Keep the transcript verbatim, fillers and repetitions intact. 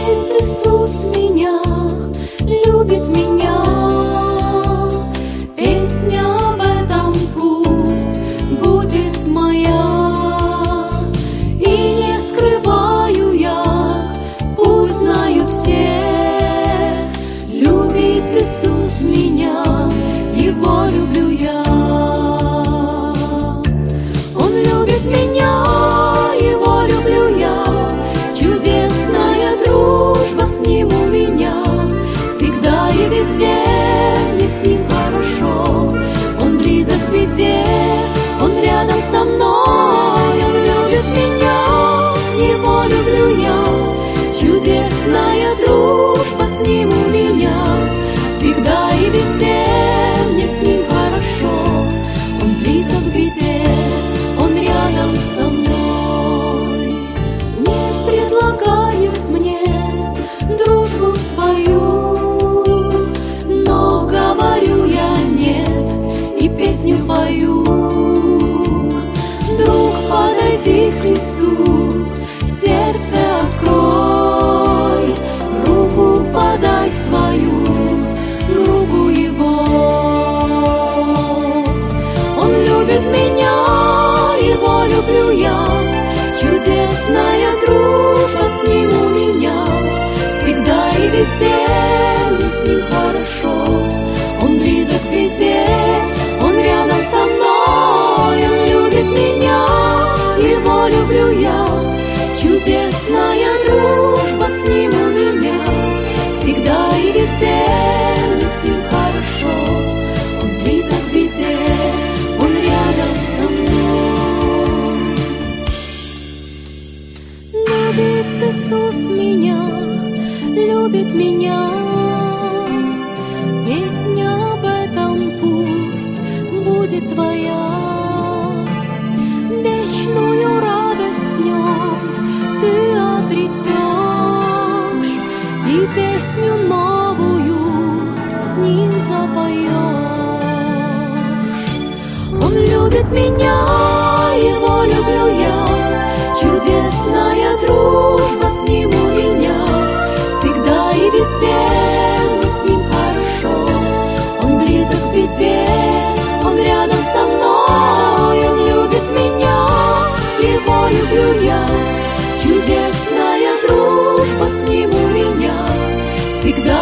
Иисус меня, любит меня. Песня об этом пусть будет моя. И не скрываю я, пусть знают все. Любит Иисус меня, Его люблю я. Он любит меня, Его люблю я. Чудесная дружба с Ним у меня. Всегда и везде мне с Ним хорошо. Он близок в беде, Он рядом со мной. Он любит меня, Его люблю я. Чудесная дружба с Ним у меня. Всегда и везде мне с Ним хорошо. Он близок в беде, Он рядом со мной. Не предлагает мне дружбу свою, но говорю я нет и песню пою. Друг, подойди к Христу, сердце открой, руку подай свою, другу Его. Он любит меня, Его люблю я. Чудесная дружба с Ним у меня. Всегда и везде мне с Ним хорошо. Он близок в беде, Он рядом со мной. Он любит меня, Его люблю я. Чудесная дружба с Ним у меня. Всегда и везде мне с Ним хорошо. Он близок в беде, Он рядом со мной. Любит Иисус меня, любит меня. Песня об этом пусть будет твоя. Вечную радость в Нем ты обретешь, и песню новую с Ним запоешь. Он любит меня, Его люблю я. Чудесная дружба с Ним у меня. Всегда и везде мне с Ним хорошо. Он близок в беде, Он рядом со мной. Он любит меня, Его люблю я. Чудесная дружба с Ним у меня. Всегда